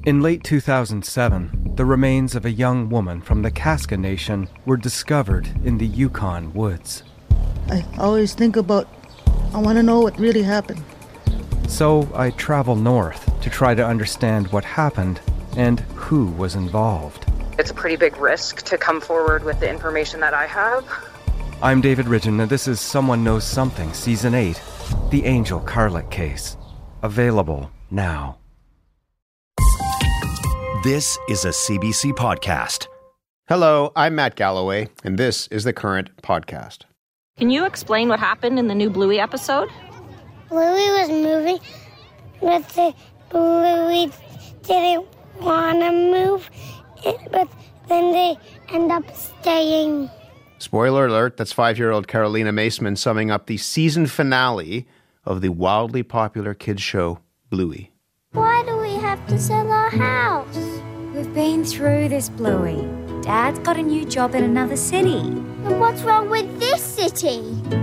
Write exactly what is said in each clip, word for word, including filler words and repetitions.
In late two thousand seven, the remains of a young woman from the Kaska Nation were discovered in the Yukon woods. I always think about, I want to know what really happened. So I travel north to try to understand what happened and who was involved. It's a pretty big risk to come forward with the information that I have. I'm David Ridgen, and this is Someone Knows Something, Season eight, The Angel Carlick Case. Available now. This is a C B C podcast. Hello, I'm Matt Galloway, and this is The Current Podcast. Can you explain what happened in the new Bluey episode? Bluey was moving, but the Bluey didn't want to move, but then they end up staying. Spoiler alert, that's five-year-old Carolina Maceman summing up the season finale of the wildly popular kids show, Bluey. Why do we have to sell our house? We've been through this, Bluey. Dad's got a new job in another city. And what's wrong with this city?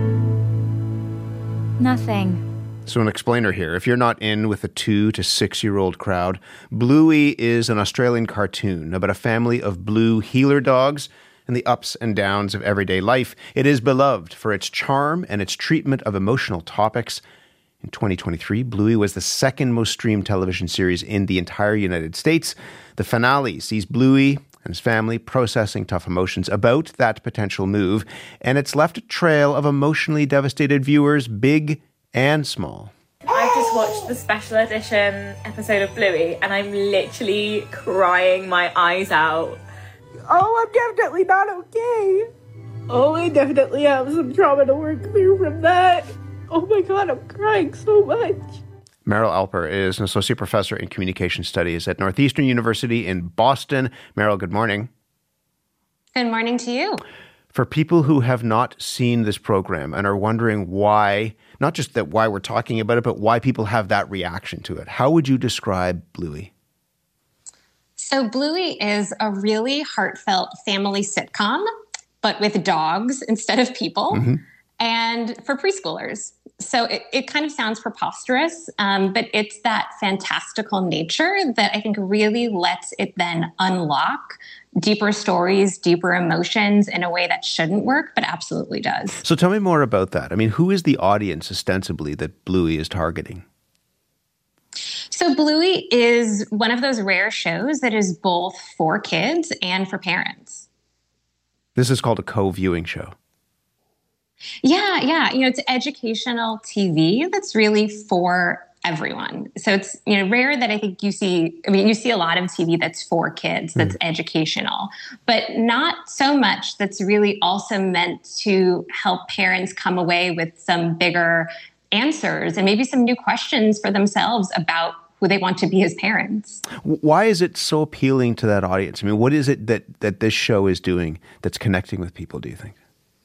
Nothing. So an explainer here. If you're not in with the two to six-year-old crowd, Bluey is an Australian cartoon about a family of blue heeler dogs and the ups and downs of everyday life. It is beloved for its charm and its treatment of emotional topics. In twenty twenty-three, Bluey was the second most streamed television series in the entire United States. The finale sees Bluey and his family processing tough emotions about that potential move, and it's left a trail of emotionally devastated viewers, big and small. I've just watched the special edition episode of Bluey, and I'm literally crying my eyes out. Oh, I'm definitely not okay. Oh, I definitely have some trauma to work through from that. Oh my God, I'm crying so much. Meryl Alper is an associate professor in communication studies at Northeastern University in Boston. Meryl, good morning. Good morning to you. For people who have not seen this program and are wondering why, not just that why we're talking about it, but why people have that reaction to it, how would you describe Bluey? So Bluey is a really heartfelt family sitcom, but with dogs instead of people, mm-hmm. and for preschoolers. So it, it kind of sounds preposterous, um, but it's that fantastical nature that I think really lets it then unlock deeper stories, deeper emotions in a way that shouldn't work, but absolutely does. So tell me more about that. I mean, who is the audience ostensibly that Bluey is targeting? So Bluey is one of those rare shows that is both for kids and for parents. This is called a co-viewing show. Yeah, yeah. You know, it's educational T V that's really for everyone. So it's, you know, rare that I think you see, I mean, you see a lot of T V that's for kids, that's mm. educational, but not so much that's really also meant to help parents come away with some bigger answers and maybe some new questions for themselves about who they want to be as parents. Why is it so appealing to that audience? I mean, what is it that, that this show is doing that's connecting with people, do you think?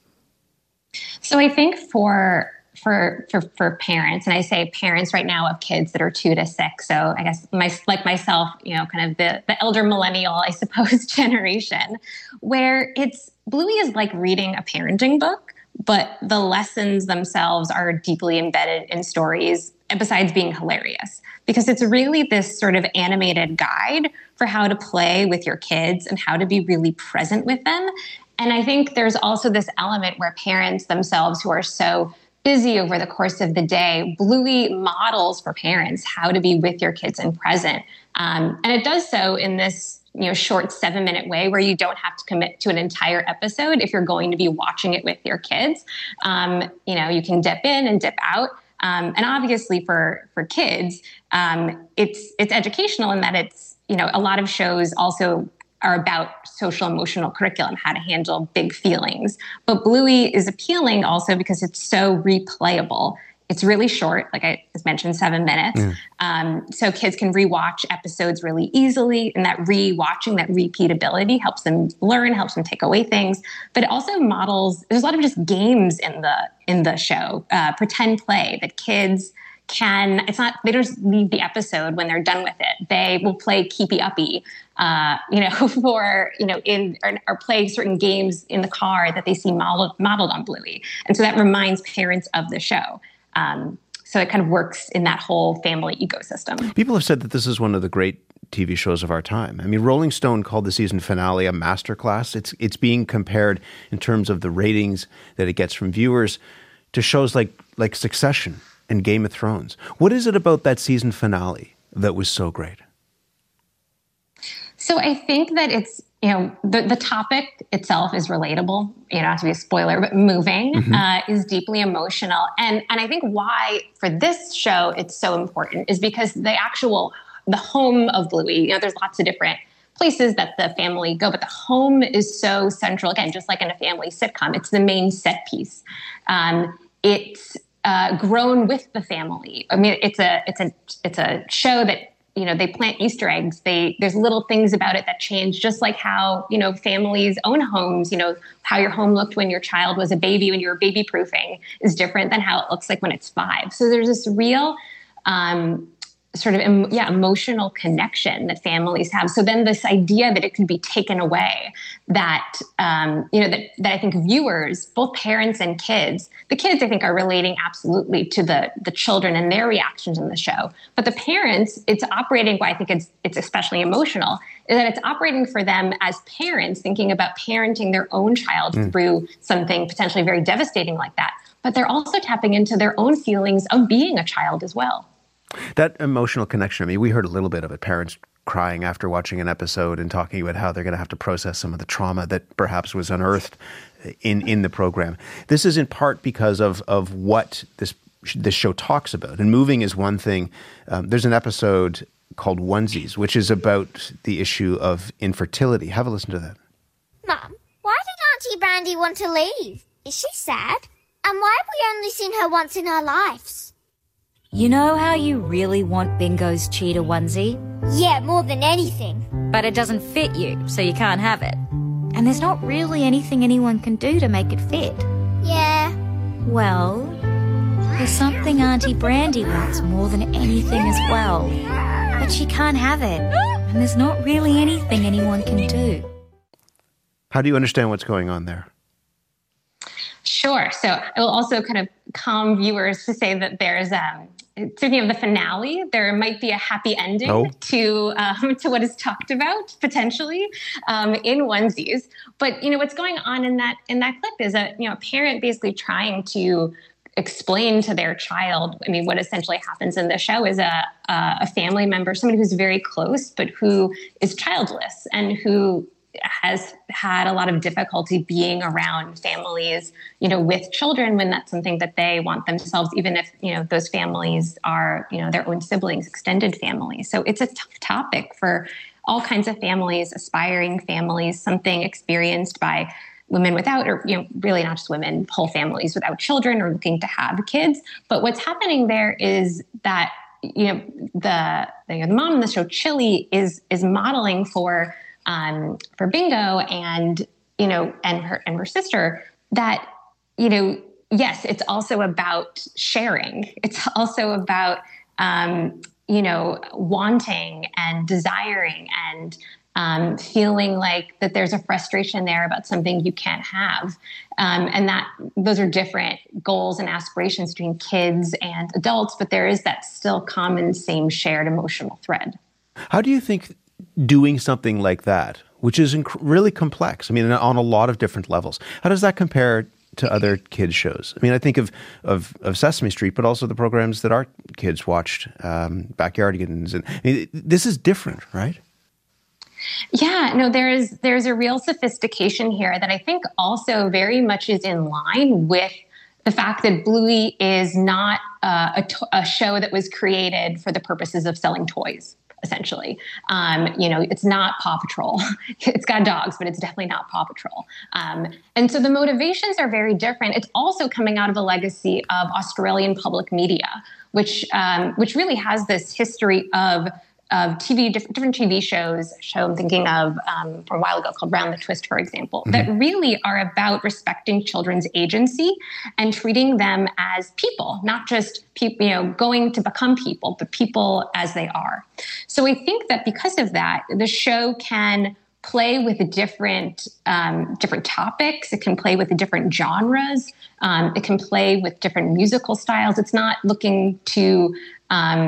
So I think for for for for parents, and I say parents right now of kids that are two to six. So I guess my like myself, you know, kind of the the elder millennial, I suppose, generation, where it's Bluey is like reading a parenting book, but the lessons themselves are deeply embedded in stories. And besides being hilarious, because it's really this sort of animated guide for how to play with your kids and how to be really present with them. And I think there's also this element where parents themselves who are so busy over the course of the day, Bluey models for parents how to be with your kids and present. Um, and it does so in this, you know, short seven minute way where you don't have to commit to an entire episode if you're going to be watching it with your kids. Um, you know, you can dip in and dip out. Um, and obviously for, for kids, um, it's, it's educational in that it's, you know, a lot of shows also are about social emotional curriculum, how to handle big feelings. But Bluey is appealing also because it's so replayable. It's really short, like I just mentioned, seven minutes. Mm. Um, so kids can rewatch episodes really easily, and that rewatching, that repeatability helps them learn, helps them take away things. But it also models, there's a lot of just games in the in the show, uh, pretend play that kids can, it's not, they don't leave the episode when they're done with it. They will play Keepy Uppy, uh, you know, for, you know, in, or, or play certain games in the car that they see modeled, modeled on Bluey. And so that reminds parents of the show. Um, so it kind of works in that whole family ecosystem. People have said that this is one of the great T V shows of our time. I mean, Rolling Stone called the season finale a masterclass. It's it's being compared in terms of the ratings that it gets from viewers to shows like like Succession and Game of Thrones. What is it about that season finale that was so great? So I think that it's, you know, the, the topic itself is relatable, you know, not to be a spoiler, but moving mm-hmm. uh, is deeply emotional. And and I think why for this show it's so important is because the actual, the home of Bluey, you know, there's lots of different places that the family go, but the home is so central. Again, just like in a family sitcom, it's the main set piece. Um, it's uh, grown with the family. I mean, it's a it's a it's a show that, you know, they plant Easter eggs. They there's little things about it that change, just like how, you know, families own homes. You know, how your home looked when your child was a baby, when you were baby proofing, is different than how it looks like when it's five. So there's this real um, sort of, yeah, emotional connection that families have. So then this idea that it could be taken away, that, um, you know, that, that I think viewers, both parents and kids, the kids, I think, are relating absolutely to the, the children and their reactions in the show. But the parents, it's operating, why I think it's, it's especially emotional, is that it's operating for them as parents, thinking about parenting their own child mm. through something potentially very devastating like that. But they're also tapping into their own feelings of being a child as well. That emotional connection, I mean, we heard a little bit of it, parents crying after watching an episode and talking about how they're going to have to process some of the trauma that perhaps was unearthed in, in the program. This is in part because of, of what this this show talks about. And moving is one thing. Um, there's an episode called Onesies, which is about the issue of infertility. Have a listen to that. Mum, why did Auntie Brandy want to leave? Is she sad? And why have we only seen her once in our lives? You know how you really want Bingo's cheetah onesie? Yeah, more than anything. But it doesn't fit you, so you can't have it. And there's not really anything anyone can do to make it fit. Yeah. Well, there's something Auntie Brandy wants more than anything as well. But she can't have it. And there's not really anything anyone can do. How do you understand what's going on there? Sure. So I will also kind of calm viewers to say that there's, um, speaking of the finale, there might be a happy ending oh. to um, to what is talked about potentially um, in Onesies. But you know what's going on in that in that clip is a you know a parent basically trying to explain to their child. I mean, what essentially happens in the show is a a family member, somebody who's very close, but who is childless and who has had a lot of difficulty being around families, you know, with children when that's something that they want themselves, even if, you know, those families are, you know, their own siblings, extended families. So it's a tough topic for all kinds of families, aspiring families, something experienced by women without, or, you know, really not just women, whole families without children or looking to have kids. But what's happening there is that, you know, the, the, the mom in the show, Chili, is, is modeling for Um, for Bingo and, you know, and her and her sister, that, you know, yes, it's also about sharing. It's also about, um, you know, wanting and desiring and um, feeling like that there's a frustration there about something you can't have. Um, and that those are different goals and aspirations between kids and adults, but there is that still common, same shared emotional thread. How do you think doing something like that, which is inc- really complex, I mean, on a lot of different levels, how does that compare to other kids' shows? I mean, I think of of, of Sesame Street, but also the programs that our kids watched, um, Backyardigans. And I mean, this is different, right? Yeah, no, there's there's a real sophistication here that I think also very much is in line with the fact that Bluey is not uh, a, to- a show that was created for the purposes of selling toys. Essentially, um, you know, it's not Paw Patrol. It's got dogs, but it's definitely not Paw Patrol. Um, and so the motivations are very different. It's also coming out of a legacy of Australian public media, which um, which really has this history of of T V, different, different T V shows. Show I'm thinking of um, from a while ago called Round the Twist, for example, mm-hmm. that really are about respecting children's agency and treating them as people, not just people, you know, going to become people, but people as they are. So I think that because of that, the show can play with different um, different topics. It can play with different genres. Um, it can play with different musical styles. It's not looking to um,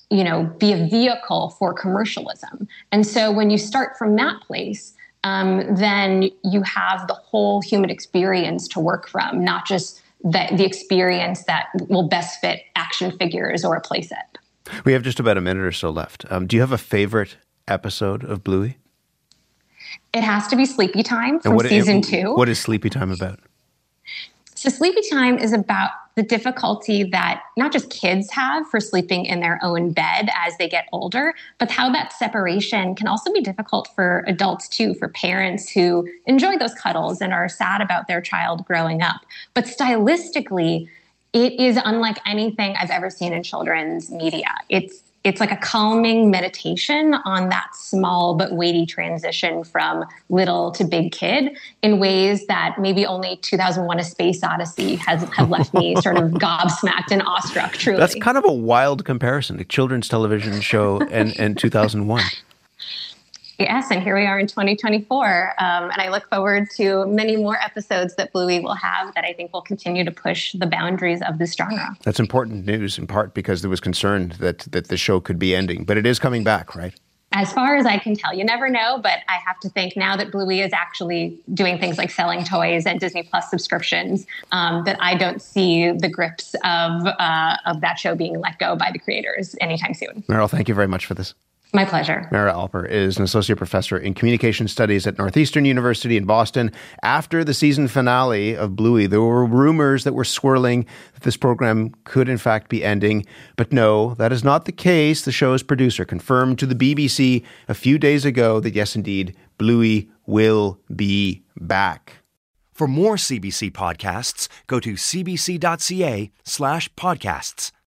you know, be a vehicle for commercialism. And so when you start from that place, um, then you have the whole human experience to work from, not just the, the experience that will best fit action figures or a playset. We have just about a minute or so left. Um, do you have a favorite episode of Bluey? It has to be Sleepy Time from what, season it, two. What is Sleepy Time about? So Sleepy Time is about the difficulty that not just kids have for sleeping in their own bed as they get older, but how that separation can also be difficult for adults too, for parents who enjoy those cuddles and are sad about their child growing up. But stylistically, it is unlike anything I've ever seen in children's media. It's It's like a calming meditation on that small but weighty transition from little to big kid in ways that maybe only two thousand one A Space Odyssey has have left me sort of gobsmacked and awestruck, truly. That's kind of a wild comparison, a children's television show and, and two thousand one. Yes, and here we are in twenty twenty-four, um, and I look forward to many more episodes that Bluey will have that I think will continue to push the boundaries of this genre. That's important news, in part because there was concern that, that the show could be ending, but it is coming back, right? As far as I can tell, you never know, but I have to think now that Bluey is actually doing things like selling toys and Disney Plus subscriptions, um, that I don't see the grips of, uh, of that show being let go by the creators anytime soon. Meryl, thank you very much for this. My pleasure. Meryl Alper is an associate professor in communication studies at Northeastern University in Boston. After the season finale of Bluey, there were rumors that were swirling that this program could in fact be ending. But no, that is not the case. The show's producer confirmed to the B B C a few days ago that yes, indeed, Bluey will be back. For more C B C podcasts, go to cbc.ca slash podcasts.